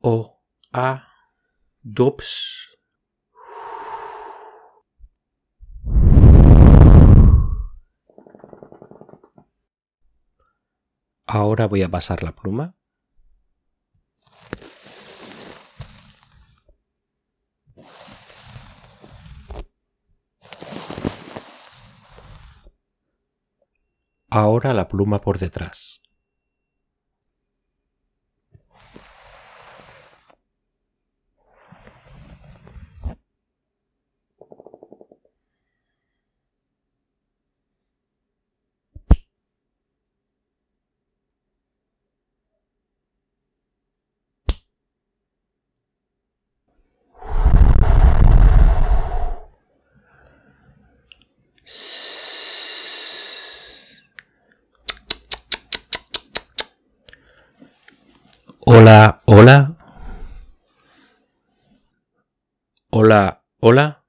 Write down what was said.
O, A, Dops. Ahora voy a pasar la pluma. Ahora la pluma por detrás. Hola, hola. Hola, hola.